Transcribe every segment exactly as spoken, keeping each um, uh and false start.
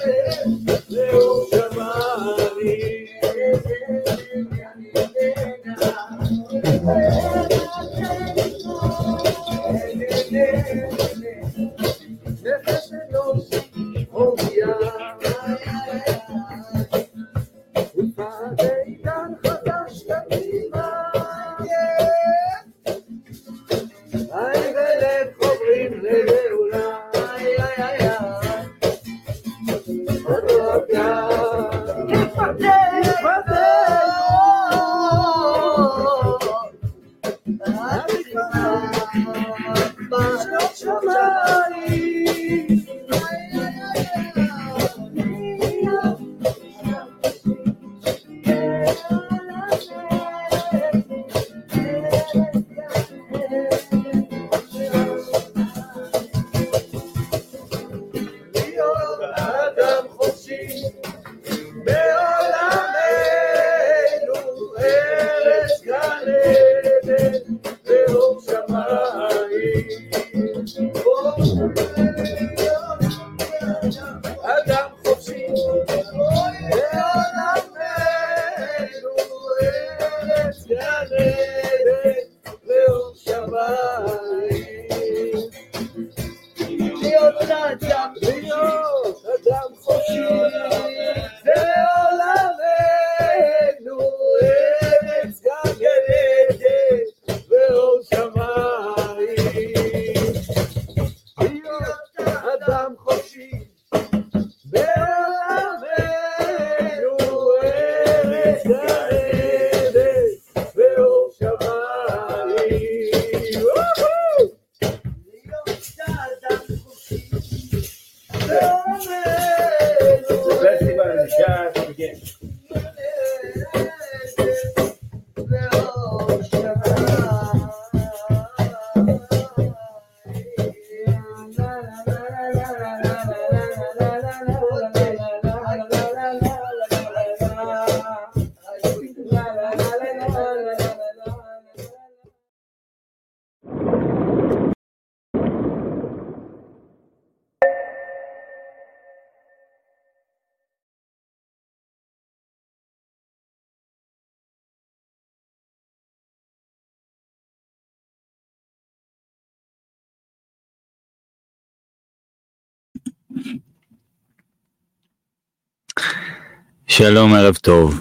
שלום, ערב טוב.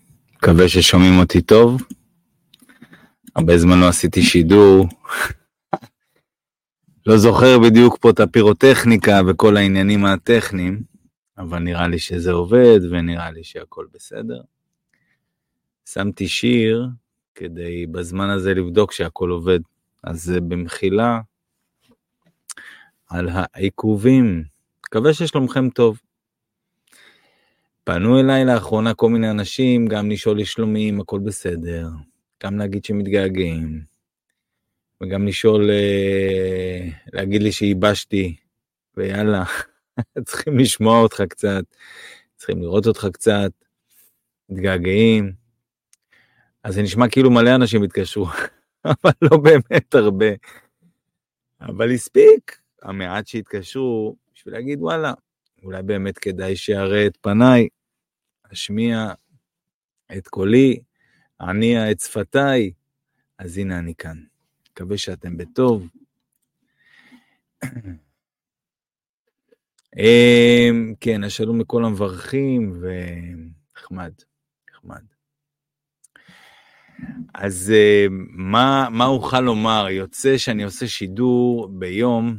מקווה ששומעים אותי טוב. הרבה זמן לא עשיתי שידור. לא זוכר בדיוק פה את הפירוטכניקה וכל העניינים הטכניים, אבל נראה לי שזה עובד ונראה לי שהכל בסדר. שמתי שיר כדי בזמן הזה לבדוק שהכל עובד. אז במחילה על העיכובים. מקווה ששלומכם טוב. פנו אליי לאחרונה כל מיני אנשים, גם לשאול לשלומים, הכל בסדר, גם להגיד שמתגעגעים, וגם לשאול, להגיד לי שייבשתי, ויאללה, צריכים לשמוע אותך קצת, צריכים לראות אותך קצת, מתגעגעים, אז זה נשמע כאילו מלא אנשים התקשרו, אבל לא באמת הרבה, אבל הספיק, המעט שהתקשרו, בשביל להגיד וואלה, אולי באמת כדאי שיראה את פניי, אשמיע את קולי, אניע את שפתיי, אז הנה אני כאן. מקווה שאתם בטוב. כן, השלום לכל המברכים, ונחמד, נחמד. אז מה, מה אוכל לומר? יוצא שאני עושה שידור ביום,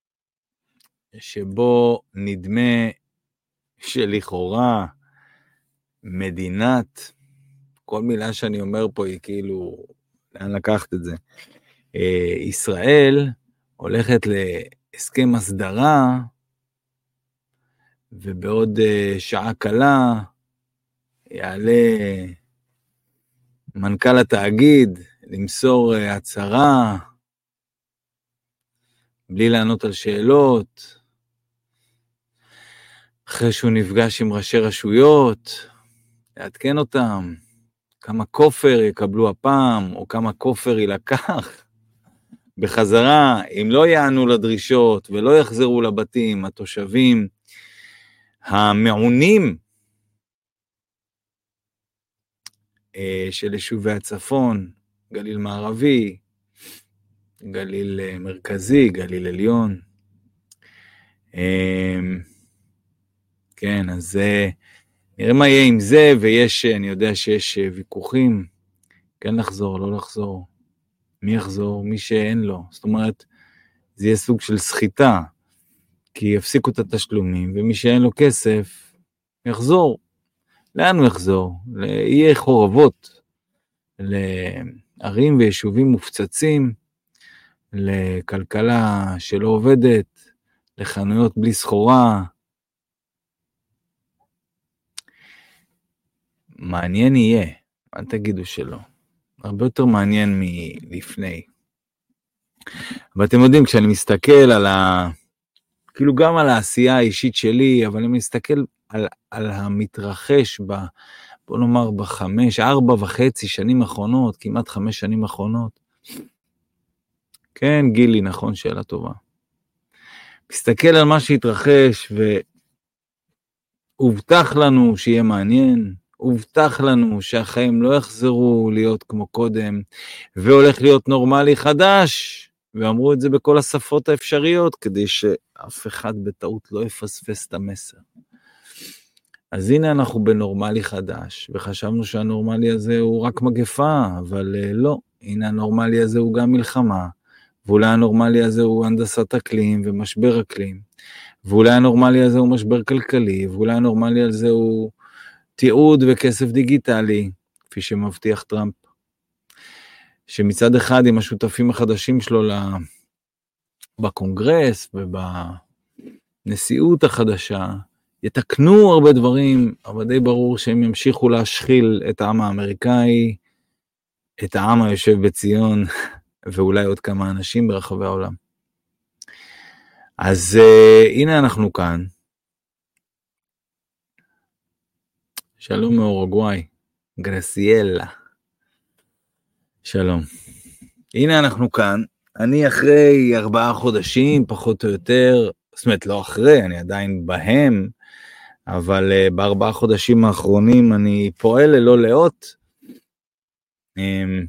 שבו נדמה שלכאורה מדינת, כל מילה שאני אומר פה היא כאילו, לאן לקחת את זה? ישראל הולכת להסכם הסדרה, ובעוד שעה קלה יעלה מנכ"ל התאגיד למסור הצהרה, בלי לענות על שאלות, אחרי שהוא נפגש עם ראשי רשויות, לעדכן אותם, כמה כופר יקבלו הפעם, או כמה כופר ילקח בחזרה, אם לא יענו לדרישות ולא יחזרו לבתים, התושבים המעונים של יישובי הצפון, גליל מערבי, גליל מרכזי, גליל עליון. כן, אז נראה מה יהיה עם זה, ויש, אני יודע שיש ויכוחים, כן לחזור, לא לחזור, מי יחזור, מי שאין לו, זאת אומרת, זה יהיה סוג של סחיטה, כי יפסיקו את התשלומים, ומי שאין לו כסף, יחזור. לאן הוא יחזור? יהיה חורבות, לערים ויישובים מופצצים, לכלכלה שלא עובדת, לחנויות בלי סחורה. מעניין יהיה, אל תגידו שלא. הרבה יותר מעניין מלפני. אבל אתם יודעים, כשאני מסתכל על ה... כאילו גם על העשייה האישית שלי, אבל אני מסתכל על, על המתרחש ב... בוא נאמר בחמש, ארבע וחצי שנים האחרונות, כמעט חמש שנים האחרונות. כן, גילי, נכון, שאלה טובה. מסתכל על מה שהתרחש, והובטח לנו שיהיה מעניין, הובטח לנו שהחיים לא יחזרו להיות כמו קודם, והולך להיות נורמלי חדש, ואמרו את זה בכל השפות האפשריות, כדי שאף אחד בטעות לא יפספס את המסר. אז הנה אנחנו בנורמלי חדש, וחשבנו שהנורמלי הזה הוא רק מגפה, אבל לא, הנה הנורמלי הזה הוא גם מלחמה, ואולי הנורמלי הזה הוא הנדסת אקלים ומשבר אקלים, ואולי הנורמלי הזה הוא משבר כלכלי, ואולי הנורמלי הזה הוא תיעוד וכסף דיגיטלי, כפי שמבטיח טראמפ, שמצד אחד עם השותפים החדשים שלו בקונגרס ובנשיאות החדשה, יתקנו הרבה דברים, אבל די ברור שהם ימשיכו להשחיל את העם האמריקאי, את העם היושב בציון, ואולי עוד כמה אנשים ברחבי העולם. אז uh, הנה אנחנו כאן. שלום מאורוגוואי, גרסיאלה. שלום. הנה אנחנו כאן. אני אחרי ארבעה חודשים, פחות או יותר, זאת אומרת לא אחרי, אני עדיין בהם, אבל uh, בארבעה חודשים האחרונים אני פועל ללא לאות, עם,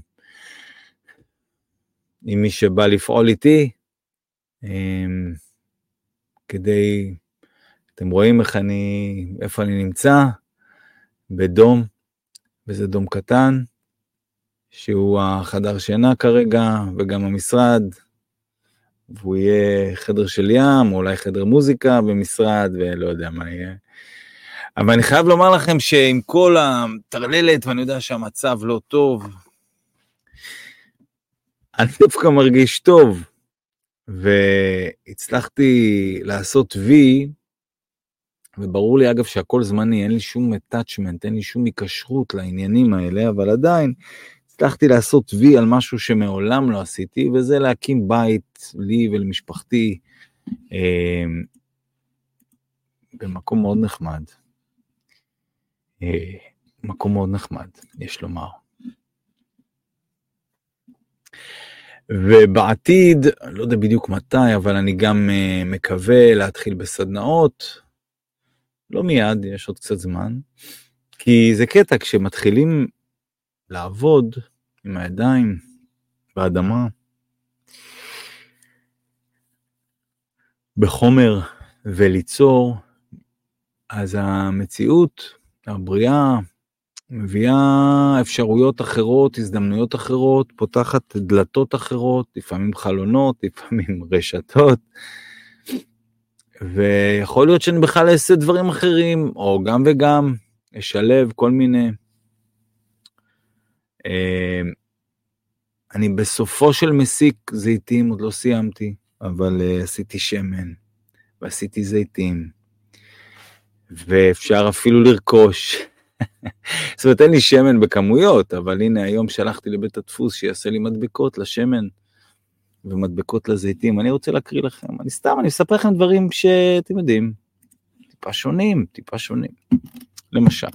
עם מי שבא לפעול איתי, עם, כדי, אתם רואים איך אני, איפה אני נמצא, בדום, וזה דום קטן, שהוא החדר שינה כרגע, וגם המשרד, והוא יהיה חדר של ים, או אולי חדר מוזיקה במשרד, ולא יודע מה יהיה. אבל אני חייב לומר לכם שעם כל התרללת, ואני יודע שהמצב לא טוב, אני דווקא מרגיש טוב, והצלחתי לעשות וי, וברור לי אגב שהכל זמני, אין לי שום attachment, אין לי שום היקשרות לעניינים האלה, אבל עדיין הצלחתי לעשות וי על משהו שמעולם לא עשיתי, וזה להקים בית לי ולמשפחתי, אה, במקום מאוד נחמד. אה, מקום מאוד נחמד, יש לומר. ובעתיד, לא יודע בדיוק מתי, אבל אני גם uh, מקווה להתחיל בסדנאות, לא מיד, יש עוד קצת זמן, כי זה קטע, כשמתחילים לעבוד עם הידיים באדמה, בחומר וליצור, אז המציאות, הבריאה, מביאה אפשרויות אחרות, הזדמנויות אחרות, פותחת דלתות אחרות, לפעמים חלונות, לפעמים רשתות, ויכול להיות שאני בכלל אעשה דברים אחרים, או גם וגם, אשלב כל מיני. אני בסופו של מסיק זיתים, עוד לא סיימתי, אבל עשיתי שמן, ועשיתי זיתים, ואפשר אפילו לרכוש, זאת אומרת, אין לי שמן בכמויות, אבל הנה היום שלחתי לבית הדפוס שיעשה לי מדבקות לשמן, ומדבקות לזיתים. אני רוצה להקריא לכם, אני סתם, אני אספר לכם דברים שאתם יודעים, טיפה שונים, טיפה שונים. למשל,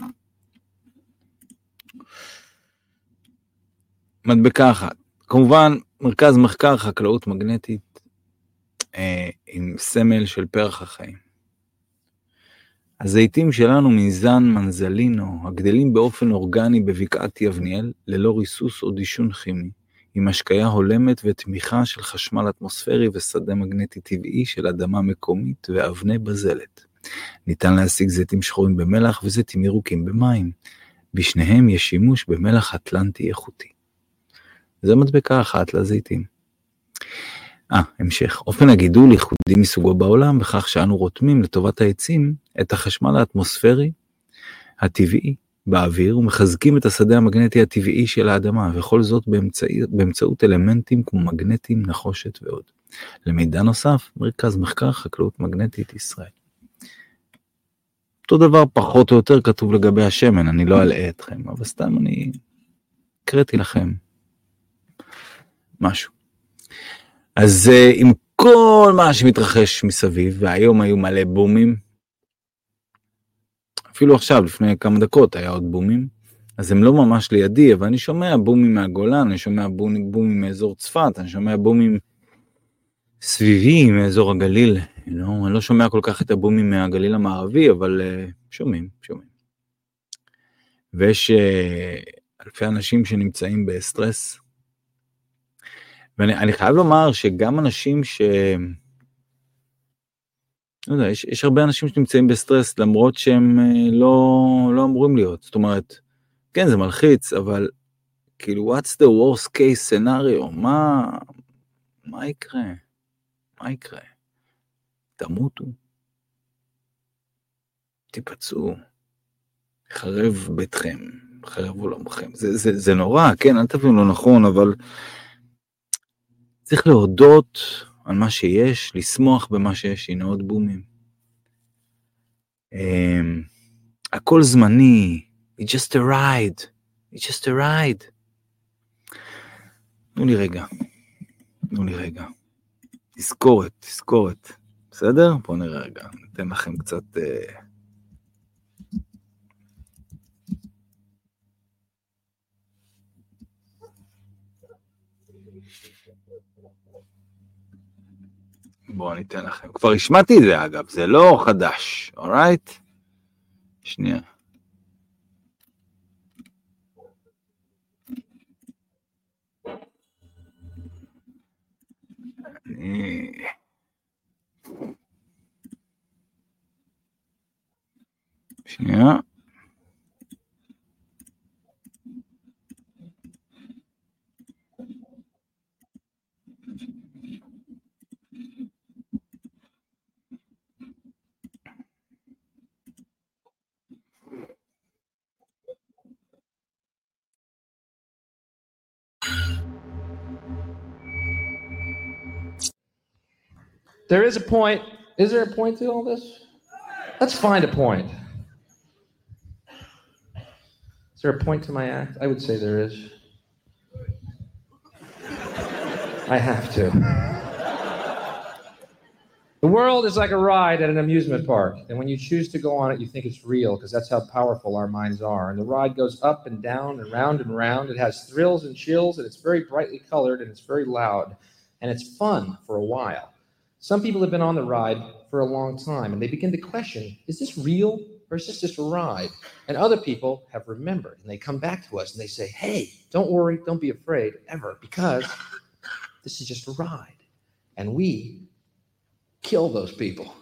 מדבקה אחת, כמובן, מרכז מחקר חקלאות מגנטית, אה, עם סמל של פרח החיים. הזיתים שלנו מזן מנזלינו, הגדלים באופן אורגני בבקעת יבניאל, ללא ריסוס או דישון כימי, עם השקיה הולמת ותמיכה של חשמל אטמוספרי ושדה מגנטי טבעי של אדמה מקומית ואבני בזלת. ניתן להשיג זיתים שחורים במלח וזיתים ירוקים במים. בשניהם יש שימוש במלח אטלנטי איכותי. זו מדבקה אחת לזיתים. אה, המשך. אופן הגידול ייחודי מסוגו בעולם, בכך שאנו רותמים לטובת העצים את החשמל האטמוספרי הטבעי באוויר, ומחזקים את השדה המגנטי הטבעי של האדמה, וכל זאת באמצע, באמצעות אלמנטים כמו מגנטים, נחושת ועוד. למידע נוסף, מרכז מחקר חקלאות מגנטית ישראל. אותו דבר פחות או יותר כתוב לגבי השמן, אני לא אלאה אתכם, אבל סתם אני קראתי לכם משהו. אז עם כל מה שמתרחש מסביב, והיום היו מלא בומים, אפילו עכשיו, לפני כמה דקות, היה עוד בומים, אז הם לא ממש לידי, אבל אני שומע בומים מהגולן, אני שומע בומים, בומים מאזור צפת, אני שומע בומים סביבי מאזור הגליל, לא, אני לא שומע כל כך את הבומים מהגליל המערבי, אבל uh, שומעים, שומעים. ויש uh, אלפי אנשים שנמצאים בסטרס, ואני אני חייב לומר שגם אנשים ש... לא יודע, יש, יש הרבה אנשים שנמצאים בסטרס, למרות שהם uh, לא, לא אמורים להיות. זאת אומרת, כן, זה מלחיץ, אבל כאילו, what's the worst case scenario? מה, מה יקרה? מה יקרה? תמותו, תיפצעו, חרב ביתכם, חרב עולמכם. זה, זה, זה נורא, כן, אל תבינו לא נכון, אבל צריך להודות על מה שיש, לשמוח במה שיש, הנה עוד בומים. Um, הכל זמני, it's just a ride, it's just a ride. תנו לי רגע, תנו לי רגע. תזכורת, תזכורת. בסדר? בואו נראה רגע, ניתן לכם קצת... Uh... בואו ניתן לכם. כבר השמעתי את זה אגב, זה לא חדש, alright? שנייה. אני... שנייה. There is a point. Is there a point to all this? Let's find a point. Is there a point to my act? I would say there is. I have to. The world is like a ride at an amusement park. And when you choose to go on it, you think it's real because that's how powerful our minds are. And the ride goes up and down and round and round. It has thrills and chills, and it's very brightly colored, and it's very loud. And it's fun for a while. Some people have been on the ride for a long time, and they begin to question, is this real or is this just a ride? And other people have remembered, and they come back to us and they say, hey, don't worry, don't be afraid ever, because this is just a ride. And we kill those people.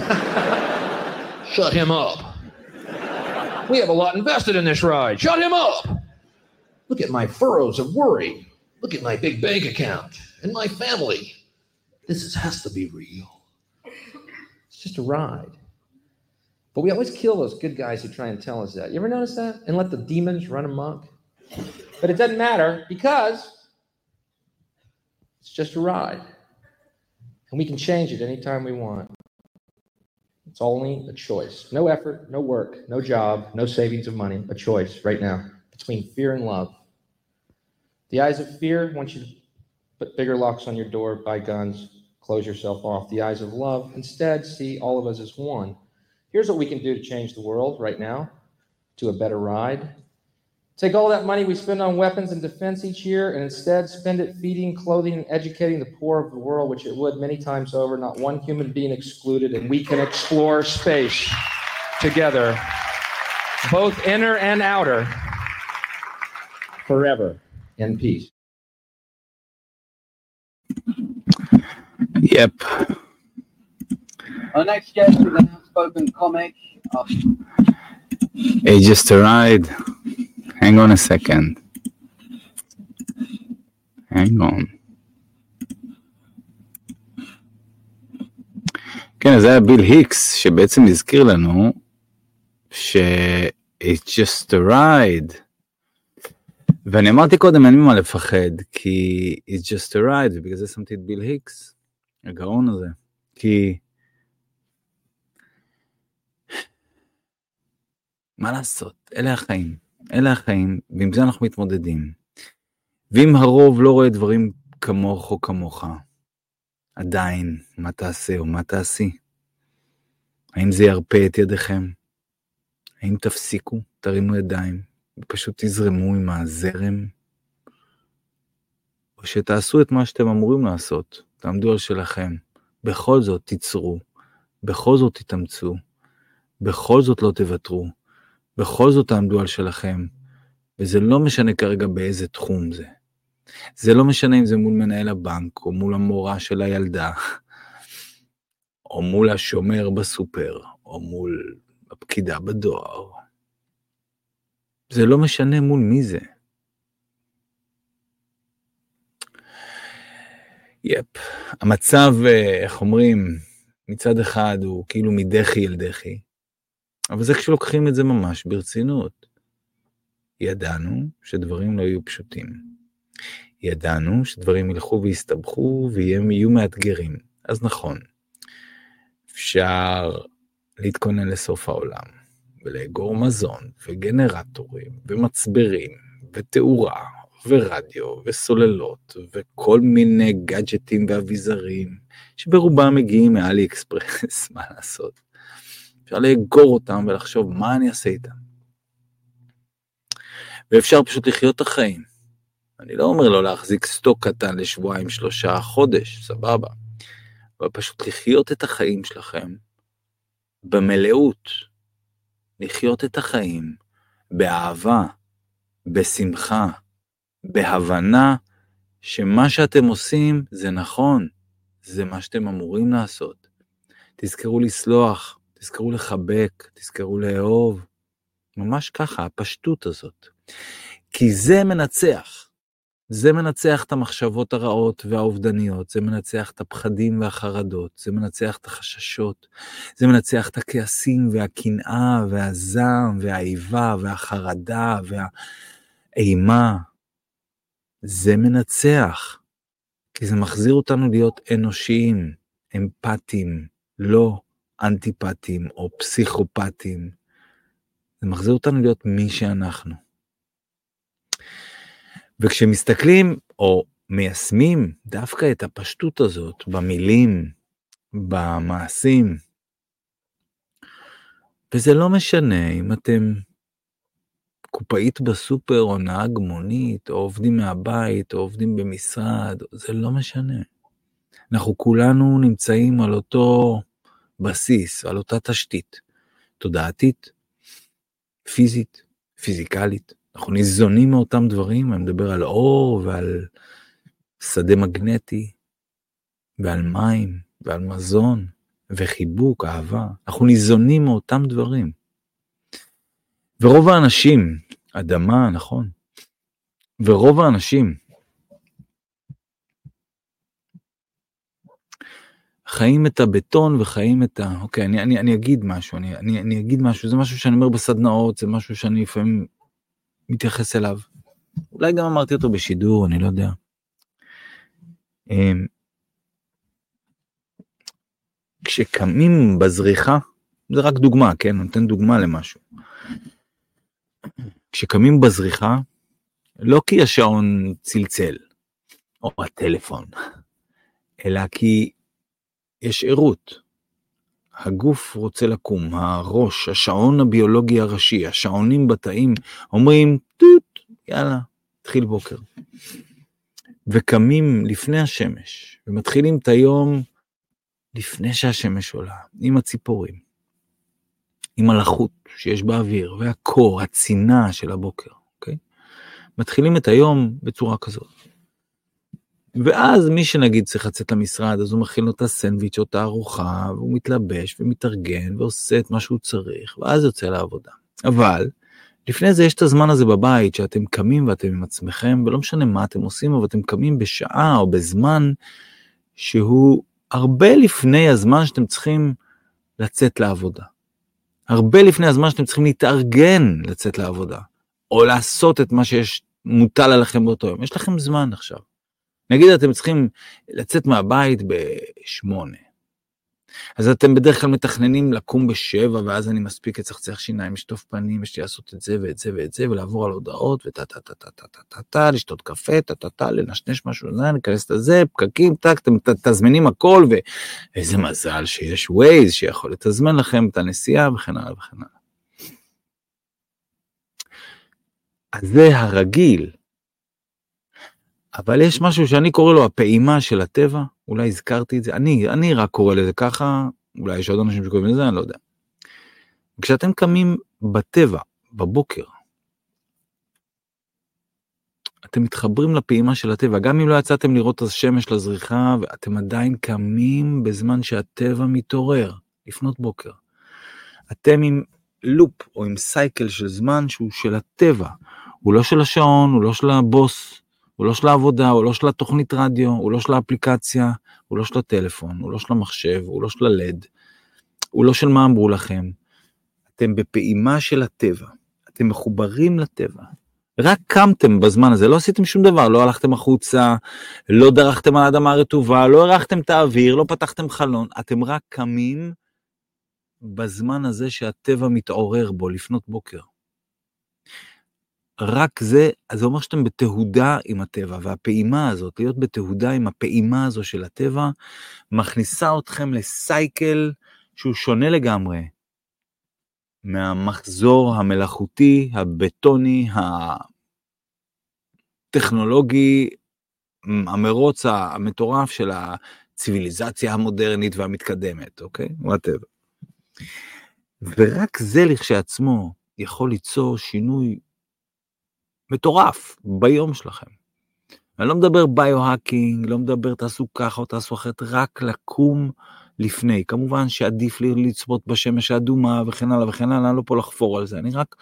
Shut him up. We have a lot invested in this ride. Shut him up. Look at my furrows of worry. Look at my big bank account and my family. This is, has to be real. It's just a ride. But we always kill those good guys who try and tell us that. You ever notice that? And let the demons run amok? But it doesn't matter because it's just a ride. And we can change it anytime we want. It's only a choice. No effort, no work, no job, no savings of money. A choice right now between fear and love. The eyes of fear want you to put bigger locks on your door, buy guns, close yourself off. The eyes of love instead see all of us as one. Here's what we can do to change the world right now to a better ride. Take all that money we spend on weapons and defense each year and instead spend it feeding, clothing, and educating the poor of the world, which it would many times over, not one human being excluded, and we can explore space. together, both inner and outer, forever in peace. Yep. Our next guest is an outspoken comic. Uh, Hey, just arrived. Hang on a second. Hang on. כן, אז זה היה ביל היקס, שבעצם הזכיר לנו ש- it's just a ride. ואני אמרתי קודם, אין ממה לפחד, כי it's just a ride, ובגלל זה שמתי את ביל היקס, הגאון הזה. כי מה לעשות? אלה החיים. אלה החיים, ועם זה אנחנו מתמודדים. ואם הרוב לא רואה דברים כמוך או כמוך, עדיין, מה תעשה או מה תעשי? האם זה ירפה את ידיכם? האם תפסיקו, תרימו ידיים, ופשוט תזרמו עם הזרם? או שתעשו את מה שאתם אמורים לעשות, תעמדו על שלכם, בכל זאת תיצרו, בכל זאת תתאמצו, בכל זאת לא תוותרו, בכל זאת תעמדו על שלכם, וזה לא משנה כרגע באיזה תחום זה. זה לא משנה אם זה מול מנהל הבנק, או מול המורה של הילדה, או מול השומר בסופר, או מול הפקידה בדואר. זה לא משנה מול מי זה. יפ, המצב, איך אומרים, מצד אחד הוא כאילו מדחי אל דחי, אבל זה כשלוקחים את זה ממש ברצינות. ידענו שדברים לא יהיו פשוטים. ידענו שדברים ילכו ויסתבכו ויהיו מאתגרים. אז נכון, אפשר להתכונן לסוף העולם, ולאגור מזון, וגנרטורים, ומצברים, ותאורה, ורדיו, וסוללות, וכל מיני גאדג'טים ואביזרים, שברובם מגיעים מאלי אקספרס, מה לעשות? אפשר לאגור אותם ולחשוב מה אני אעשה איתם. ואפשר פשוט לחיות את החיים. אני לא אומר לא להחזיק סטוק קטן לשבועיים, שלושה, חודש, סבבה. אבל פשוט לחיות את החיים שלכם במלאות. לחיות את החיים באהבה, בשמחה, בהבנה שמה שאתם עושים זה נכון. זה מה שאתם אמורים לעשות. תזכרו לסלוח, תזכרו לחבק, תזכרו לאהוב. ממש ככה, הפשטות הזאת. כי זה מנצח. זה מנצח את המחשבות הרעות והאובדניות, זה מנצח את הפחדים והחרדות, זה מנצח את החששות, זה מנצח את הכעסים והקנאה והזעם והאיבה והחרדה והאימה. זה מנצח, כי זה מחזיר אותנו להיות אנושיים, אמפתיים, לא אנטיפטיים או פסיכופטיים. זה מחזיר אותנו להיות מי שאנחנו. וכשמסתכלים או מיישמים דווקא את הפשטות הזאת במילים, במעשים, וזה לא משנה אם אתם קופאית בסופר או נהג מונית או עובדים מהבית או עובדים במשרד, זה לא משנה. אנחנו כולנו נמצאים על אותו בסיס, על אותה תשתית, תודעתית, פיזית, פיזיקלית. אנחנו ניזונים מאותם דברים, אני מדבר על אור ועל שדה מגנטי, ועל מים, ועל מזון, וחיבוק, אהבה. אנחנו ניזונים מאותם דברים. ורוב האנשים, אדמה, נכון, ורוב האנשים, חיים את הבטון וחיים את ה... אוקיי, אני, אני, אני אגיד משהו, אני, אני, אני אגיד משהו, זה משהו שאני אומר בסדנאות, זה משהו שאני לפעמים מתייחס אליו. אולי גם אמרתי אותו בשידור, אני לא יודע. כשקמים בזריחה, זה רק דוגמה, כן? נותן דוגמה למשהו. כשקמים בזריחה, לא כי השעון צלצל, או הטלפון, אלא כי יש עירות. הגוף רוצה לקום, הראש, השעון הביולוגי הראשי, השעונים בתאים, אומרים, טוט, יאללה, תחיל בוקר. וקמים לפני השמש, ומתחילים את היום לפני שהשמש עולה, עם הציפורים. עם הלחות שיש באוויר, והקור, הצינה של הבוקר, אוקיי? מתחילים את היום בצורה כזאת. ואז מי שנגיד צריך לצאת למשרד, אז הוא מכין לו את הסנדוויץ' או את הארוחה, והוא מתלבש ומתארגן ועושה את מה שהוא צריך, ואז יוצא לעבודה. אבל לפני זה יש את הזמן הזה בבית, שאתם קמים ואתם עם עצמכם, ולא משנה מה אתם עושים, אבל אתם קמים בשעה או בזמן, שהוא הרבה לפני הזמן שאתם צריכים לצאת לעבודה. הרבה לפני הזמן שאתם צריכים להתארגן לצאת לעבודה, או לעשות את מה שיש מוטל עליכם באותו יום. יש לכם זמן עכשיו. נגיד אתם צריכים לצאת מהבית בשמונה. אז אתם בדרך כלל מתכננים לקום בשבע, ואז אני מספיק לצחצח שיניים, לשטוף פנים, יש לי לעשות את זה ואת זה ואת זה, ולעבור על הודעות, וטה-טה-טה-טה-טה-טה, לשתות קפה, טה-טה-טה, לנשנש משהו, להיכנס לזה, פקקים, טק, אתם תזמינים הכל, ואיזה מזל שיש ווייז שיכול לתזמן לכם את הנסיעה, וכן הלאה וכן הלאה. אז זה הרגיל. אבל יש משהו שאני קורא לו הפעימה של הטבע, אולי הזכרתי את זה, אני, אני רק קורא לזה ככה, אולי יש עוד אנשים שקוראים לזה, אני לא יודע. כשאתם קמים בטבע, בבוקר, אתם מתחברים לפעימה של הטבע, גם אם לא יצאתם לראות את השמש לזריחה, ואתם עדיין קמים בזמן שהטבע מתעורר, לפנות בוקר. אתם עם לופ או עם סייקל של זמן שהוא של הטבע, הוא לא של השעון, הוא לא של הבוס, הוא לא של העבודה, הוא לא של התוכנית רדיו, הוא לא של האפליקציה, הוא לא של הטלפון, הוא לא של המחשב, הוא לא של הלד, הוא לא של מה אמרו לכם. אתם בפעימה של הטבע, אתם מחוברים לטבע. רק קמתם בזמן הזה, לא עשיתם שום דבר, לא הלכתם החוצה, לא דרכתם על האדמה הרטובה, לא הרחתם את האוויר, לא פתחתם חלון, אתם רק קמים בזמן הזה שהטבע מתעורר בו לפנות בוקר. רק זה, אז זה אומר שאתם בתהודה עם הטבע, והפעימה הזאת, להיות בתהודה עם הפעימה הזו של הטבע, מכניסה אתכם לסייקל שהוא שונה לגמרי, מהמחזור המלאכותי, הבטוני, הטכנולוגי, המרוץ המטורף של הציביליזציה המודרנית והמתקדמת, אוקיי? whatever. ורק זה לכשעצמו יכול ליצור שינוי מטורף ביום שלכם. אני לא מדבר ביו-האקינג, לא מדבר תעשו ככה או תעשו אחרת, רק לקום לפני. כמובן שעדיף לי לצפות בשמש האדומה וכן הלאה וכן הלאה, אני לא פה לחפור על זה, אני רק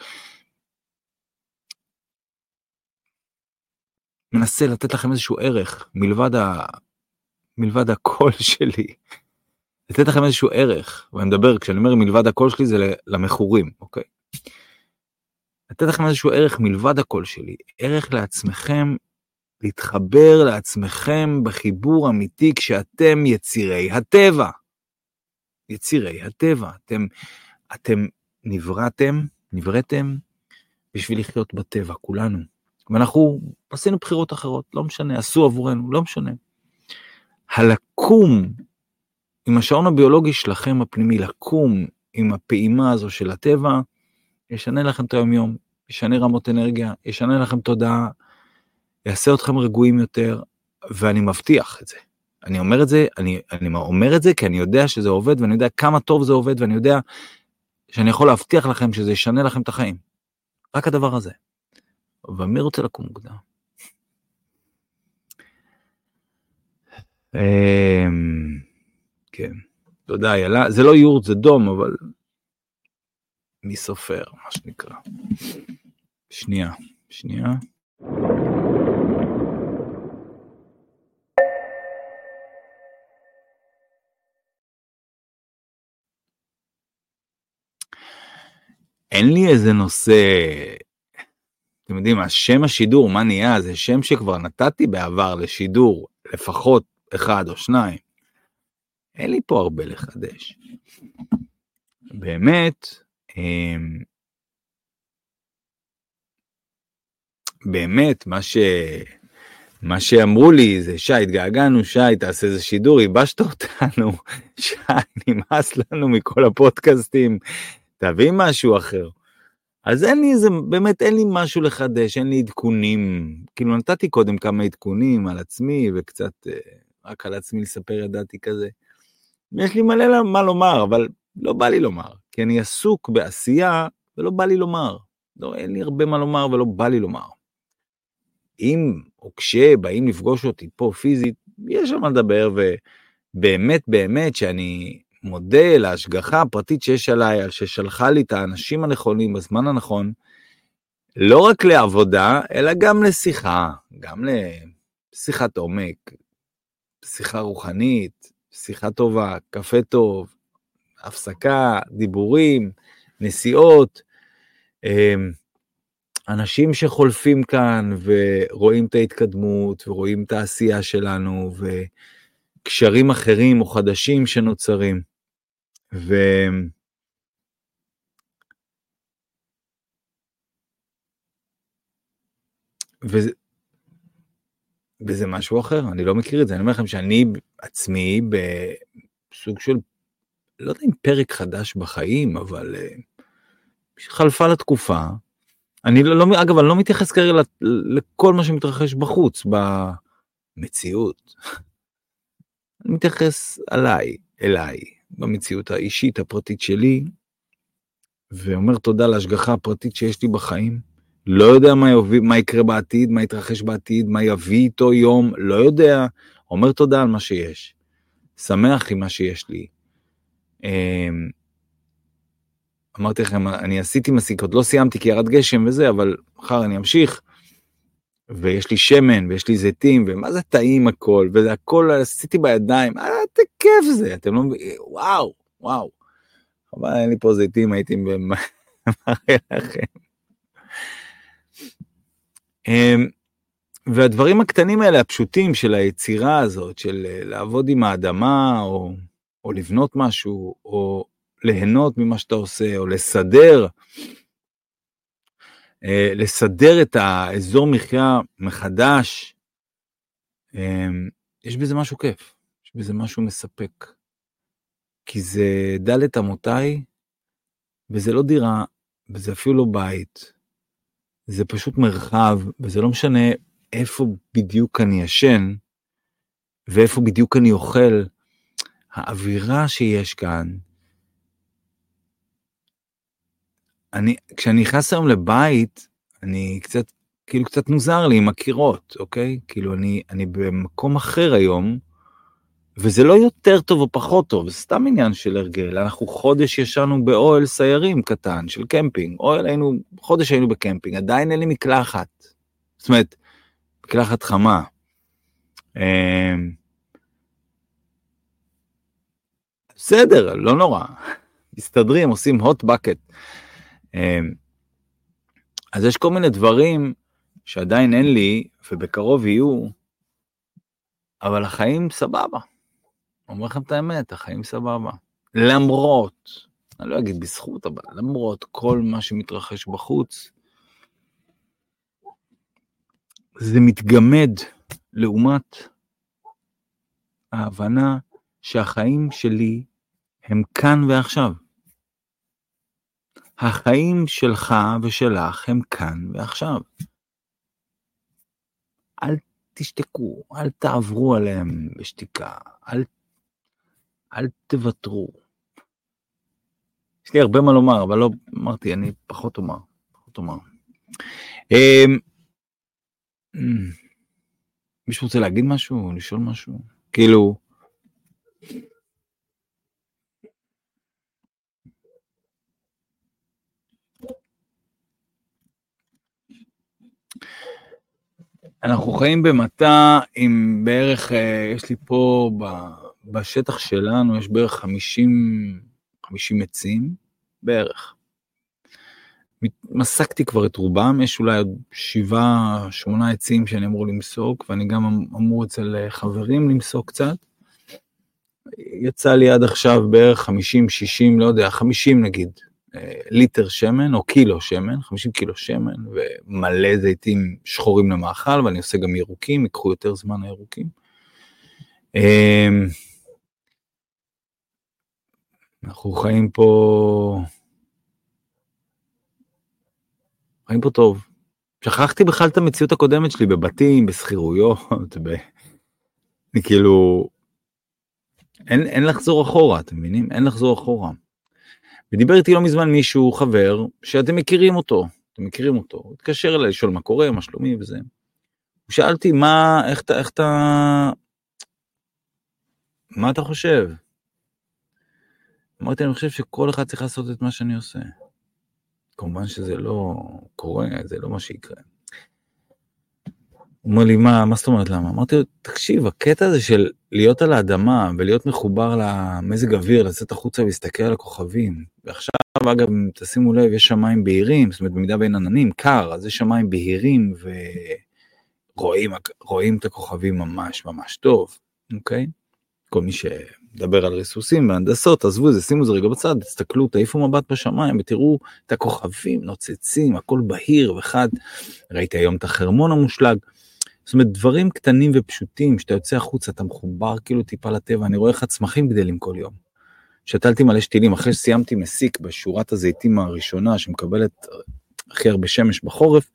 מנסה לתת לכם איזשהו ערך, מלבד, ה... מלבד הקול שלי, לתת לכם איזשהו ערך, ואני מדבר, כשאני אומר מלבד הקול שלי זה למחורים, אוקיי? לתת לכם איזשהו ערך מלבד הקול שלי, ערך לעצמכם, להתחבר לעצמכם בחיבור אמיתי כשאתם יצירי הטבע. יצירי הטבע. אתם, אתם נבראתם, נבראתם בשביל לחיות בטבע, כולנו. ואנחנו עשינו בחירות אחרות, לא משנה, עשו עבורנו, לא משנה. הלקום, עם השעון הביולוגי שלכם הפנימי, לקום עם הפעימה הזו של הטבע, ישנה לכם את היום יום, ישנה רמות אנרגיה, ישנה לכם תודעה, יעשה אתכם רגועים יותר, ואני מבטיח את זה. אני אומר את זה, אני, אני אומר את זה כי אני יודע שזה עובד, ואני יודע כמה טוב זה עובד, ואני יודע שאני יכול להבטיח לכם שזה ישנה לכם את החיים. רק הדבר הזה. ומי רוצה לקום מוקדם? כן, תודה, יאללה. זה לא יורט, זה דום, אבל מי סופר, מה שנקרא. שנייה, שנייה. אין לי איזה נושא, אתם יודעים, השם השידור, מה נהיה? זה שם שכבר נתתי בעבר לשידור, לפחות אחד או שניים. אין לי פה הרבה לחדש. באמת, באמת, מה ש... מה שאמרו לי זה, שי, התגעגענו, שי, תעשה איזה שידור, ייבשת אותנו, שי, נמאס לנו מכל הפודקאסטים, תביא משהו אחר. אז אין לי איזה, באמת אין לי משהו לחדש, אין לי עדכונים, כאילו נתתי קודם כמה עדכונים על עצמי, וקצת רק על עצמי לספר ידעתי כזה. יש לי מלא מה לומר, אבל לא בא לי לומר, כי אני עסוק בעשייה, ולא בא לי לומר. לא, אין לי הרבה מה לומר, ולא בא לי לומר. אם או כשבאים לפגוש אותי פה פיזית, יש שם לדבר, ובאמת, באמת, שאני מודה להשגחה הפרטית שיש עליי, על ששלחה לי את האנשים הנכונים בזמן הנכון, לא רק לעבודה, אלא גם לשיחה, גם לשיחת עומק, שיחה רוחנית, שיחה טובה, קפה טוב, הפסקה, דיבורים, נסיעות, אנשים שחולפים כאן ורואים את ההתקדמות ורואים את העשייה שלנו וקשרים אחרים או חדשים שנוצרים. ו... וזה... וזה משהו אחר, אני לא מכיר את זה, אני אומר לכם שאני עצמי בסוג של, לא יודע אם פרק חדש בחיים, אבל חלפה לתקופה, אני לא, לא, אגב, אני לא מתייחס כרגע לכל מה שמתרחש בחוץ, במציאות. אני מתייחס עליי, אליי, במציאות האישית, הפרטית שלי, ואומר תודה להשגחה הפרטית שיש לי בחיים. לא יודע מה, יוביל, מה יקרה בעתיד, מה יתרחש בעתיד, מה יביא איתו יום, לא יודע. אומר תודה על מה שיש. שמח עם מה שיש לי. אמרתי לכם, אני עשיתי מסיק, עוד לא סיימתי כי ירד גשם וזה, אבל מחר אני אמשיך, ויש לי שמן, ויש לי זיתים, ומה זה טעים הכל, וזה הכל עשיתי בידיים, אה, זה כיף זה, אתם לא מבינים, וואו, וואו. אבל אין לי פה זיתים, הייתי במראה לכם. והדברים הקטנים האלה, הפשוטים של היצירה הזאת, של לעבוד עם האדמה, או, או לבנות משהו, או ליהנות ממה שאתה עושה, או לסדר, לסדר את האזור מחיה מחדש, יש בזה משהו כיף, יש בזה משהו מספק, כי זה דלת אמותיי, וזה לא דירה, וזה אפילו לא בית, זה פשוט מרחב, וזה לא משנה איפה בדיוק אני ישן, ואיפה בדיוק אני אוכל, האווירה שיש כאן, אני, כשאני נכנס היום לבית, אני קצת, כאילו קצת מוזר לי עם הקירות, אוקיי? כאילו אני, אני במקום אחר היום, וזה לא יותר טוב או פחות טוב, זה סתם עניין של הרגל. אנחנו חודש ישנו באוהל סיירים קטן, של קמפינג, אוהל היינו, חודש היינו בקמפינג, עדיין אין לי מקלחת, זאת אומרת, מקלחת חמה. בסדר, לא נורא, מסתדרים, עושים hot bucket. אז יש כל מיני דברים שעדיין אין לי, ובקרוב יהיו, אבל החיים סבבה. אומר לכם את האמת, החיים סבבה. למרות, אני לא אגיד בזכות, אבל למרות כל מה שמתרחש בחוץ, זה מתגמד לעומת ההבנה שהחיים שלי הם כאן ועכשיו. החיים שלך ושלך הם כאן ועכשיו. אל תשתקו, אל תעברו עליהם בשתיקה, אל, אל תוותרו. יש לי הרבה מה לומר, אבל לא אמרתי, אני פחות אומר, פחות אומר. מישהו רוצה להגיד משהו, לשאול משהו? כאילו, אנחנו חיים במטה עם בערך, יש לי פה בשטח שלנו, יש בערך חמישים, חמישים עצים, בערך. מסקתי כבר את רובם, יש אולי עוד שבעה, שמונה עצים שאני אמור למסוק, ואני גם אמור אצל חברים למסוק קצת. יצא לי עד עכשיו בערך חמישים, שישים, לא יודע, חמישים נגיד, ליטר שמן, או קילו שמן, חמישים קילו שמן, ומלא זיתים שחורים למאכל, ואני עושה גם ירוקים, ייקחו יותר זמן הירוקים. אנחנו חיים פה, חיים פה טוב. שכחתי בכלל את המציאות הקודמת שלי, בבתים, בסחירויות, ב... אני כאילו, אין, אין לחזור אחורה, אתם מבינים? אין לחזור אחורה. ודיבר איתי לא מזמן מישהו, חבר, שאתם מכירים אותו, אתם מכירים אותו, הוא התקשר אליי, לשאול מה קורה, מה שלומי וזה. שאלתי, מה, איך אתה, איך אתה, מה אתה חושב? אמרתי, אני חושב שכל אחד צריך לעשות את מה שאני עושה. כמובן שזה לא קורה, זה לא מה שיקרה. הוא אומר לי, מה, מה זאת אומרת למה? אמרתי לו, תקשיב, הקטע הזה של להיות על האדמה ולהיות מחובר למזג אוויר, לצאת החוצה ולהסתכל על הכוכבים, ועכשיו, אגב, אם תשימו לב, יש שמיים בהירים, זאת אומרת, במידה בין עננים, קר, אז יש שמיים בהירים ורואים רואים את הכוכבים ממש ממש טוב, אוקיי? כל מי שדבר על ריסוסים והנדסות, עזבו את זה, שימו את זה רגע בצד, תסתכלו, תעיפו מבט בשמיים ותראו את הכוכבים נוצצים, הכל בהיר וחד. ראיתי היום את החרמון המושלג. זאת אומרת, דברים קטנים ופשוטים, שאתה יוצא החוצה, אתה מחובר כאילו טיפה לטבע, אני רואה איך הצמחים גדלים כל יום. שתלתי מלא שתילים, אחרי שסיימתי מסיק בשורת הזיתים הראשונה, שמקבלת הכי הרבה שמש בחורף,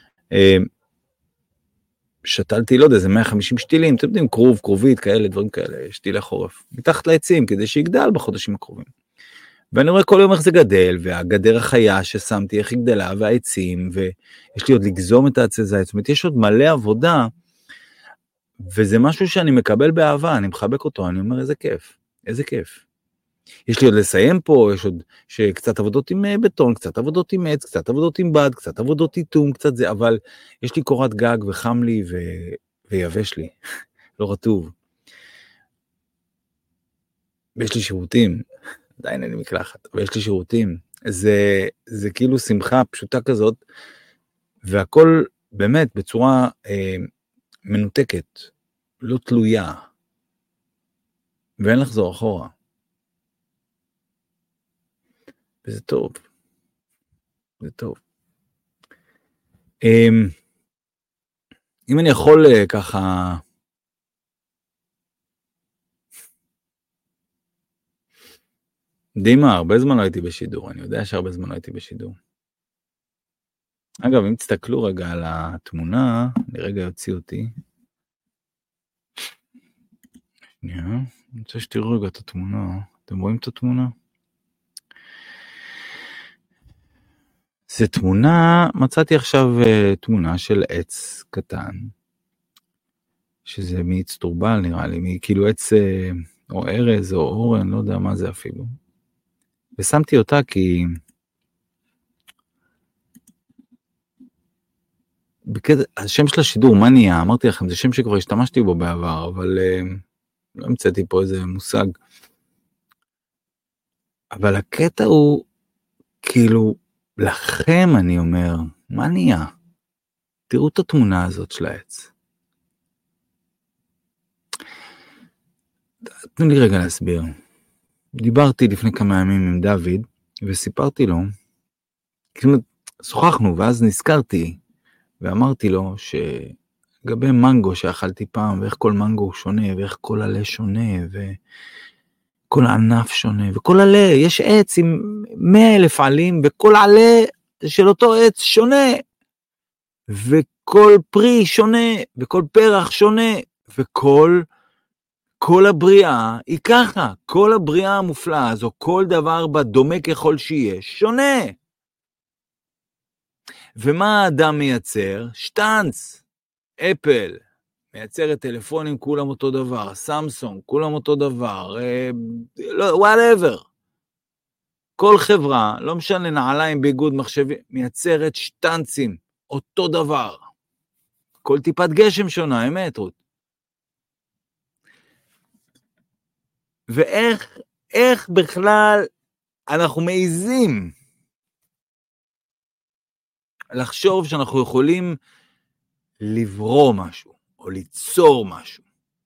שתלתי, לא יודע, זה מאה וחמישים שתילים, אתם יודעים, קרוב, קרובית, כאלה, דברים כאלה, שתילי חורף, מתחת לעצים, כדי שיגדל בחודשים הקרובים. ואני רואה כל יום איך זה גדל, והגדר החיה ששמתי, איך היא גדלה, והעצים, ויש לי עוד לגזום את העצי זית, זאת אומרת, יש עוד מלא עבודה, וזה משהו שאני מקבל באהבה, אני מחבק אותו, אני אומר, איזה כיף, איזה כיף. יש לי עוד לסיים פה, יש עוד שקצת עבודות עם בטון, קצת עבודות עם עץ, קצת עבודות עם בד, קצת עבודות איתום, קצת זה, אבל יש לי קורת גג וחם לי ו... ויבש לי, לא רטוב. ויש לי שירותים, עדיין אין לי מקלחת, אבל יש לי שירותים. זה, זה כאילו שמחה פשוטה כזאת, והכל באמת בצורה אה, מנותקת, לא תלויה, ואין לחזור אחורה. וזה טוב. זה טוב. אם אני יכול ככה, דימה, הרבה זמן לא הייתי בשידור, אני יודע שהרבה זמן לא הייתי בשידור. אגב, אם תסתכלו רגע על התמונה, אני רגע יוציא אותי. שנייה, אני רוצה שתראו רגע את התמונה, אתם רואים את התמונה? זה תמונה, מצאתי עכשיו uh, תמונה של עץ קטן, שזה מעץ טורבל נראה לי, כאילו עץ uh, או ארז או אורן, לא יודע מה זה אפילו. ושמתי אותה כי בקד... השם של השידור, מה נהיה? אמרתי לכם, זה שם שכבר השתמשתי בו בעבר, אבל uh, לא המצאתי פה איזה מושג. אבל הקטע הוא כאילו, לכם אני אומר, מה נהיה? תראו את התמונה הזאת של העץ. תנו לי רגע להסביר. דיברתי לפני כמה ימים עם דוד, וסיפרתי לו, כאילו שוחחנו, ואז נזכרתי, ואמרתי לו שגבי מנגו שאכלתי פעם, ואיך כל מנגו הוא שונה, ואיך כל עלה שונה, וכל ענף שונה, וכל עלה, יש עץ עם מאה אלף עלים, וכל עלה של אותו עץ שונה, וכל פרי שונה, וכל פרח שונה, וכל כל הבריאה היא ככה, כל הבריאה המופלאה הזו, כל דבר בה דומה ככל שיהיה, שונה. ומה האדם מייצר? שטנץ, אפל, מייצרת טלפונים כולם אותו דבר, סמסונג, כולם אותו דבר, אה, לא, whatever. כל חברה, לא משנה נעליים ביגוד מחשבים, מייצרת שטנצים, אותו דבר. כל טיפת גשם שונה, אמת, רות. ואיך, איך בכלל אנחנו מעיזים לחשוב שאנחנו יכולים לברוא משהו, או ליצור משהו.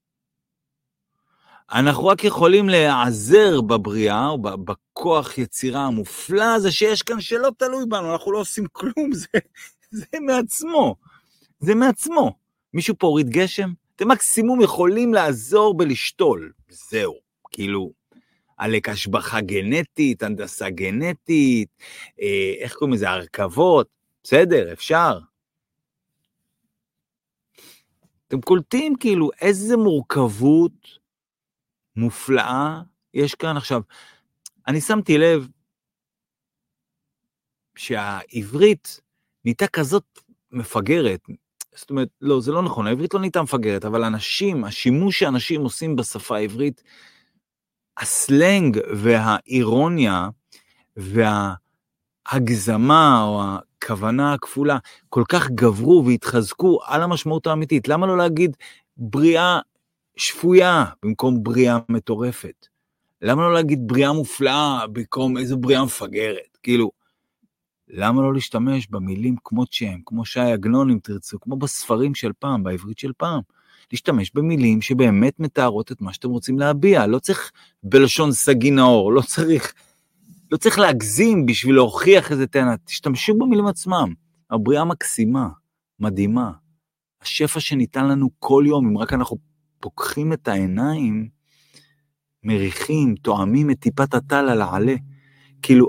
אנחנו רק יכולים להיעזר בבריאה, או בכוח יצירה המופלא הזה שיש כאן שלא תלוי בנו, אנחנו לא עושים כלום, זה, זה מעצמו, זה מעצמו. מישהו פה הוריד גשם? אתם מקסימום יכולים לעזור בלשתול, זהו, כאילו, עלק השבחה גנטית, הנדסה גנטית, אה, איך קוראים לזה, הרכבות, בסדר, אפשר. אתם קולטים כאילו איזה מורכבות מופלאה יש כאן עכשיו. אני שמתי לב שהעברית נהייתה כזאת מפגרת, זאת אומרת, לא, זה לא נכון, העברית לא נהייתה מפגרת, אבל אנשים, השימוש שאנשים עושים בשפה העברית, הסלנג והאירוניה וההגזמה או הכוונה הכפולה כל כך גברו והתחזקו על המשמעות האמיתית. למה לא להגיד בריאה שפויה במקום בריאה מטורפת? למה לא להגיד בריאה מופלאה במקום איזו בריאה מפגרת? כאילו, למה לא להשתמש במילים כמו שהם, כמו שי עגנון אם תרצו, כמו בספרים של פעם, בעברית של פעם? להשתמש במילים שבאמת מתארות את מה שאתם רוצים להביע. לא צריך בלשון סגי נאור, לא צריך, לא צריך להגזים בשביל להוכיח איזה טענה. תשתמשו במילים עצמם. הבריאה מקסימה, מדהימה. השפע שניתן לנו כל יום, אם רק אנחנו פוקחים את העיניים, מריחים, תואמים את טיפת הטל על העלה. כאילו,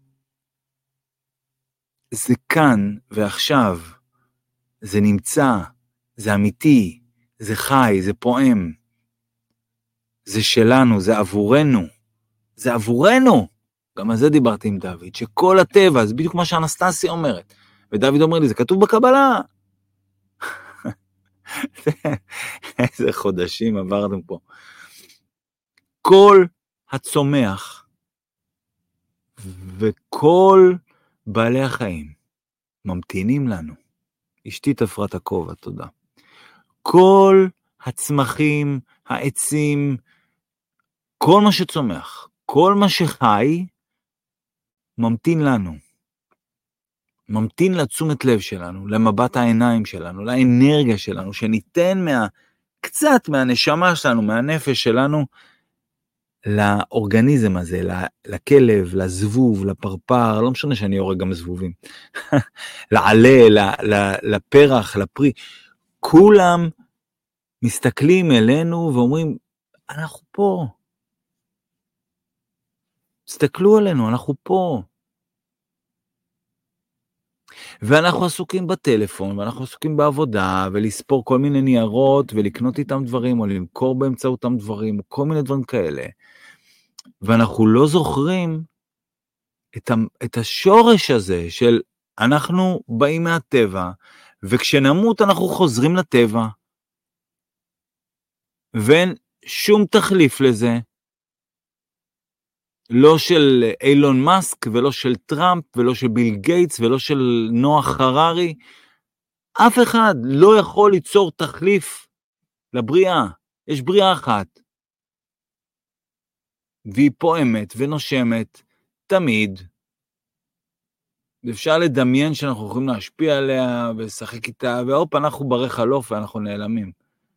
זה כאן ועכשיו, זה נמצא, זה אמיתי, זה חי, זה פועם, זה שלנו, זה עבורנו, זה עבורנו. גם על זה דיברתי עם דוד, שכל הטבע, זה בדיוק מה שאנסטסיה אומרת, ודוד אומר לי, זה כתוב בקבלה. איזה חודשים עברתם פה. כל הצומח, וכל בעלי החיים, ממתינים לנו. אשתי תפרת הכובע, תודה. כל הצמחים, העצים, כל מה שצומח, כל מה שחי, ממתין לנו. ממתין לתשומת לב שלנו, למבט העיניים שלנו, לאנרגיה שלנו, שניתן מה, קצת מהנשמה שלנו, מהנפש שלנו, לאורגניזם הזה, לכלב, לזבוב, לפרפר, לא משנה שאני יורק גם זבובים, לעלה, לפרח, לפרי, כולם מסתכלים אלינו ואומרים, אנחנו פה. תסתכלו עלינו, אנחנו פה. ואנחנו עסוקים בטלפון, ואנחנו עסוקים בעבודה, ולספור כל מיני ניירות, ולקנות איתם דברים, או למכור באמצעותם דברים, או כל מיני דברים כאלה. ואנחנו לא זוכרים את, ה, את השורש הזה, של אנחנו באים מהטבע, וכשנמות אנחנו חוזרים לטבע, ואין שום תחליף לזה, לא של אילון מאסק, ולא של טראמפ, ולא של ביל גייטס, ולא של נוח חררי. אף אחד לא יכול ליצור תחליף לבריאה. יש בריאה אחת. והיא פועמת ונושמת תמיד. ואפשר לדמיין שאנחנו יכולים להשפיע עליה ולשחק איתה, והופ, אנחנו ברי חלוף ואנחנו נעלמים.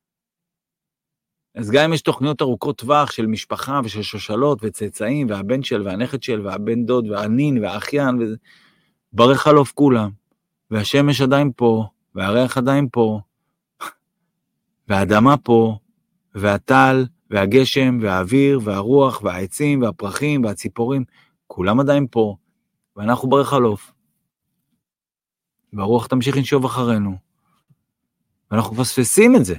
אז גם אם יש תוכניות ארוכות טווח של משפחה ושל שושלות וצאצאים, והבן של והנכד של והבן דוד והנין והאחיין, וזה, ברי חלוף כולם. והשמש עדיין פה, והריח עדיין פה, והאדמה פה, והטל, והגשם, והאוויר, והרוח, והעצים, והפרחים, והציפורים, כולם עדיין פה, ואנחנו ברי חלוף. והרוח תמשיך לנשוב אחרינו. ואנחנו פספסים את זה.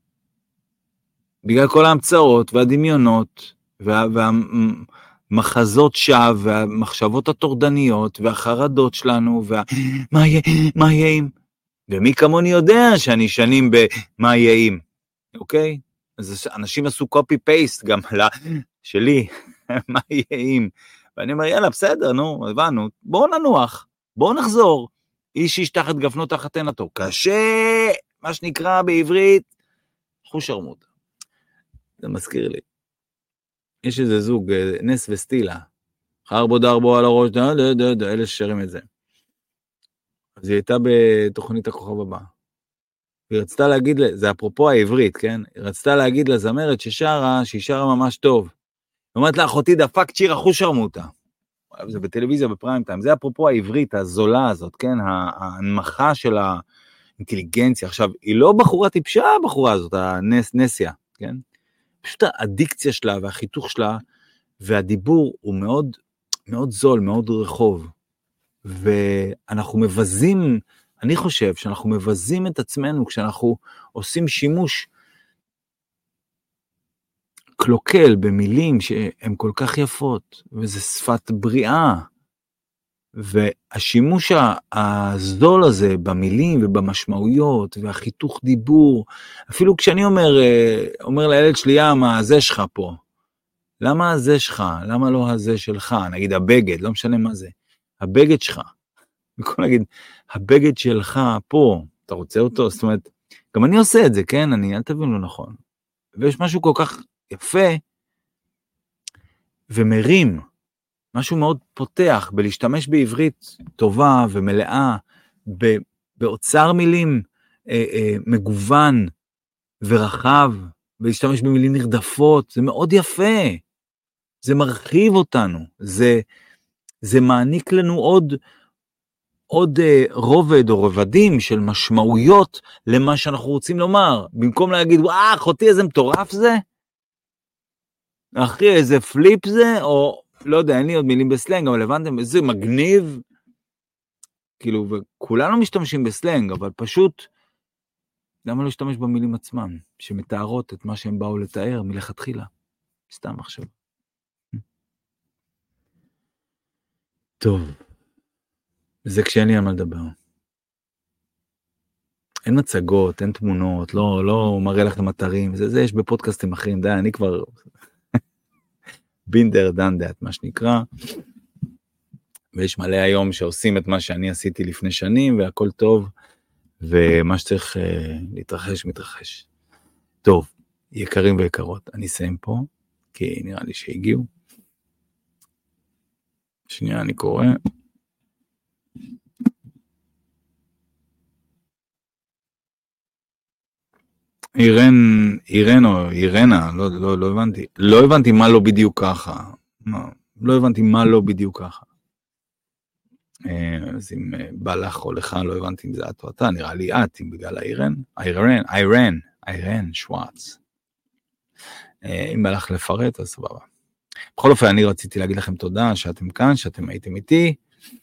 בגלל כל ההמצאות והדמיונות, וה, והמחזות שווא, והמחשבות התורדניות, והחרדות שלנו, ומה יהיה, מה יהיה אם? ומי כמוני יודע שאני שנים במה יהיה אם, אוקיי? אז אנשים עשו קופי פייסט גם לה, שלי, מה יהיה אם? ואני אומר, יאללה, בסדר, נו, הבנו, בואו ננוח, בואו נחזור. איש איש תחת גפנו תחת עינתו. קשה, מה שנקרא בעברית, חוש שרמוטה. זה מזכיר לי. יש איזה זוג, נס וסטילה. חרבו דרבו על הראש, דה דה דה דה, אלה ששרים את זה. אז היא הייתה בתוכנית הכוכב הבא. היא רצתה להגיד, זה אפרופו העברית, כן? היא רצתה להגיד לזמרת ששרה, שהיא שרה ממש טוב. היא אומרת לה, אחותי דפק שיר אחוש שרמוטה. זה בטלוויזיה בפריים טיים. זה אפרופו העברית, הזולה הזאת, כן? ההנמכה של האינטליגנציה. עכשיו, היא לא בחורה טיפשה, הבחורה הזאת, הנסיה, כן? פשוט האדיקציה שלה והחיתוך שלה, והדיבור הוא מאוד, מאוד זול, מאוד רחוב. ואנחנו מבזים, אני חושב שאנחנו מבזים את עצמנו, כשאנחנו עושים שימוש קלוקל במילים שהן כל כך יפות, וזה שפת בריאה, והשימוש הזול הזה במילים ובמשמעויות והחיתוך דיבור, אפילו כשאני אומר, אומר לילד שלי, יא, מה הזה שלך פה? למה הזה שלך? למה לא הזה שלך? נגיד הבגד, לא משנה מה זה. הבגד שלך. במקום להגיד, הבגד שלך פה, אתה רוצה אותו? זאת אומרת, גם אני עושה את זה, כן? אני, אל תבין לו נכון. ויש משהו כל כך יפה, ומרים, משהו מאוד פותח, בלהשתמש בעברית טובה ומלאה, באוצר מילים אה, אה, מגוון ורחב, ולהשתמש במילים נרדפות, זה מאוד יפה. זה מרחיב אותנו, זה, זה מעניק לנו עוד, עוד אה, רובד או רבדים של משמעויות למה שאנחנו רוצים לומר. במקום להגיד, וואה, אחותי, איזה מטורף זה? אחי, איזה פליפ זה? או, לא יודע, אין לי עוד מילים בסלנג, אבל הבנתם, איזה מגניב. כאילו, וכולנו משתמשים בסלנג, אבל פשוט, למה לא להשתמש במילים עצמם, שמתארות את מה שהם באו לתאר מלכתחילה? סתם עכשיו. טוב. זה כשאין לי על מה לדבר. אין מצגות, אין תמונות, לא, לא מראה לכם אתרים, זה, זה יש בפודקאסטים אחרים, די, אני כבר בינדר דנדט, מה שנקרא, ויש מלא היום שעושים את מה שאני עשיתי לפני שנים, והכל טוב, ומה שצריך אה, להתרחש, מתרחש. טוב, יקרים ויקרות, אני אסיים פה, כי נראה לי שהגיעו. שנייה, אני קורא. אירן, אירן או אירנה, לא, לא, לא הבנתי. לא הבנתי מה לא בדיוק ככה. מה, לא הבנתי מה לא בדיוק ככה. אז אם בא לך או לך, לא הבנתי אם זה את או אתה, נראה לי את, אם בגלל האירן. אירן, אירן, אירן, שוואץ. אם בא לך לפרט, אז סבבה. בכל אופן, אני רציתי להגיד לכם תודה שאתם כאן, שאתם הייתם איתי.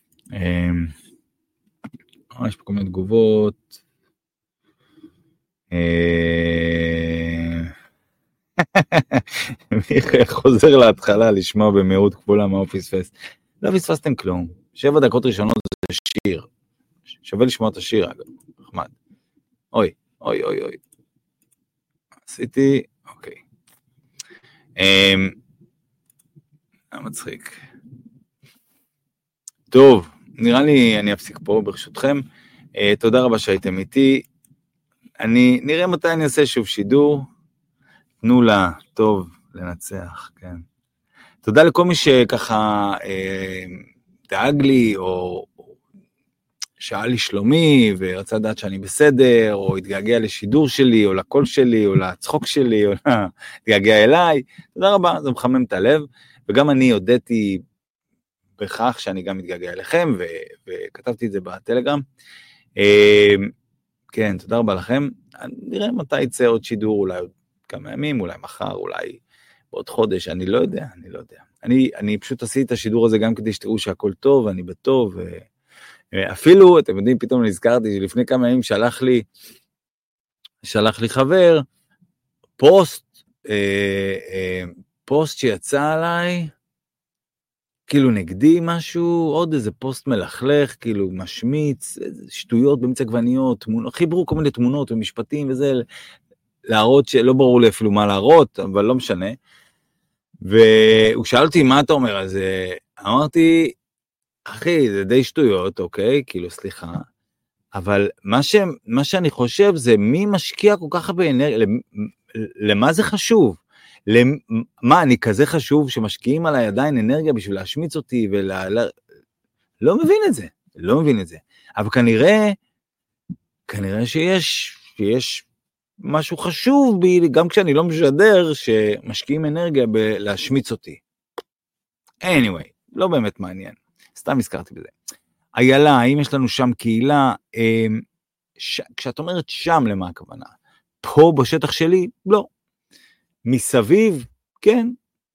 יש פה כל מיני תגובות. מיכאל חוזר להתחלה לשמוע במהירות כפולה מה הוא פספס. לא פספסתם כלום. שבע דקות ראשונות זה שיר. שווה לשמוע את השיר, אגב. נחמד. אוי, אוי, אוי, אוי. עשיתי, אוקיי. מצחיק. טוב, נראה לי אני אפסיק פה ברשותכם. תודה רבה שהייתם איתי. אני נראה מתי אני אעשה שוב שידור. תנו לה, טוב, לנצח, כן. תודה לכל מי שככה אה, דאג לי, או, או שאל לי שלומי, ורצה לדעת שאני בסדר, או התגעגע לשידור שלי, או לקול שלי, או לצחוק שלי, או התגעגע אליי. תודה רבה, זה מחמם את הלב. וגם אני הודיתי בכך שאני גם מתגעגע אליכם, ו, וכתבתי את זה בטלגרם. אה, כן, תודה רבה לכם. נראה מתי יצא עוד שידור, אולי עוד כמה ימים, אולי מחר, אולי בעוד חודש, אני לא יודע, אני לא יודע. אני, אני פשוט עשיתי את השידור הזה גם כדי שתראו שהכל טוב, אני בטוב, ואפילו, אתם יודעים, פתאום נזכרתי שלפני כמה ימים שלח לי, שלח לי חבר, פוסט, אה, אה, פוסט שיצא עליי, כאילו נגדי משהו, עוד איזה פוסט מלכלך, כאילו משמיץ, שטויות באמצע גווניות, תמונות, חיברו כל מיני תמונות ומשפטים וזה, להראות שלא ברור לי אפילו מה להראות, אבל לא משנה. והוא שאל אותי, מה אתה אומר? אז אמרתי, אחי, זה די שטויות, אוקיי? כאילו, סליחה. אבל מה, ש... מה שאני חושב זה, מי משקיע כל כך הרבה אנרגיה? למה זה חשוב? למה, אני כזה חשוב שמשקיעים עליי עדיין אנרגיה בשביל להשמיץ אותי ולה... לא מבין את זה, לא מבין את זה. אבל כנראה, כנראה שיש, שיש משהו חשוב בי, גם כשאני לא משדר, שמשקיעים אנרגיה בלהשמיץ אותי. anyway, לא באמת מעניין. סתם הזכרתי בזה. איילה, האם יש לנו שם קהילה? ש... כשאת אומרת שם, למה הכוונה? פה בשטח שלי? לא. מסביב? כן.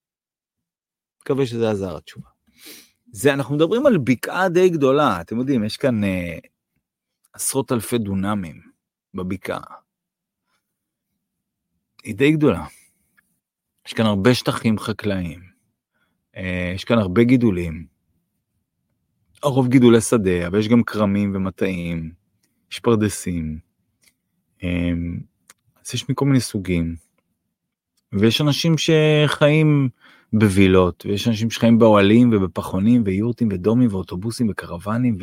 מקווה שזה עזר התשובה. זה, אנחנו מדברים על בקעה די גדולה. אתם יודעים, יש כאן אה, עשרות אלפי דונמים בבקעה. היא די גדולה. יש כאן הרבה שטחים חקלאיים. אה, יש כאן הרבה גידולים. הרוב גידולי שדה, אבל יש גם קרמים ומטעים, יש פרדסים, אז יש מכל מיני סוגים, ויש אנשים שחיים בווילות, ויש אנשים שחיים באוהלים ובפחונים ויורטים ודומים ואוטובוסים וקרוונים ו...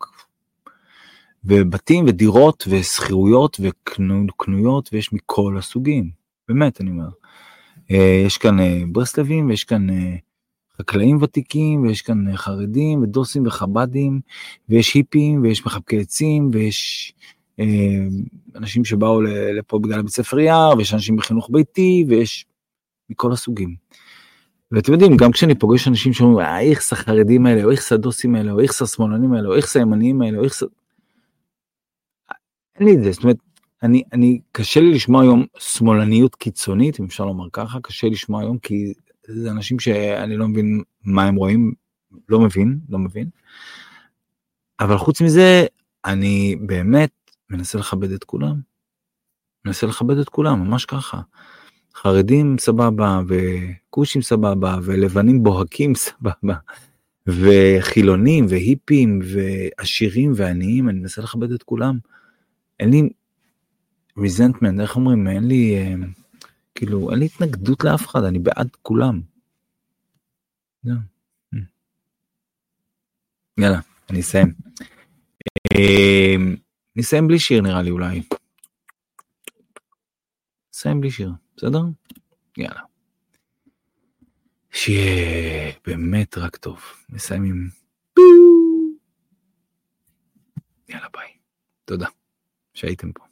ובתים ודירות וסחירויות וקנויות, ויש מכל הסוגים, באמת אני אומר. יש כאן ברסלבים ויש כאן חקלאים ותיקים, ויש כאן חרדים ודוסים וחבדים, ויש היפים ויש מחבקי עצים, ויש אנשים שבאו לפה בגלל בית ספר יער, ויש אנשים בחינוך ביתי, ויש מכל הסוגים. ואתם יודעים, גם כשאני פוגש אנשים שאומרים, אה, איכס החרדים האלה, או איכס הדוסים האלה, או איכס השמאלנים האלה, או איכס הימניים האלה, או איכס... אין לי את זה, זאת אומרת, אני, אני, קשה לי לשמוע היום שמאלניות קיצונית, אם אפשר לומר ככה, קשה לי לשמוע היום, כי זה אנשים שאני לא מבין מה הם רואים, לא מבין, לא מבין. אבל חוץ מזה, אני באמת מנסה לכבד את כולם. מנסה לכבד את כולם, ממש ככה. חרדים סבבה, וקושים סבבה, ולבנים בוהקים סבבה, וחילונים, והיפים, ועשירים, ועניים, אני מנסה לכבד את כולם. אין לי resentment, איך אומרים, אין לי, כאילו, אין לי התנגדות לאף אחד, אני בעד כולם. יאללה, אני אסיים. אני אסיים בלי שיר נראה לי אולי. אסיים בלי שיר, בסדר? יאללה. שיהיה באמת רק טוב. נסיים עם... יאללה ביי. תודה שהייתם פה.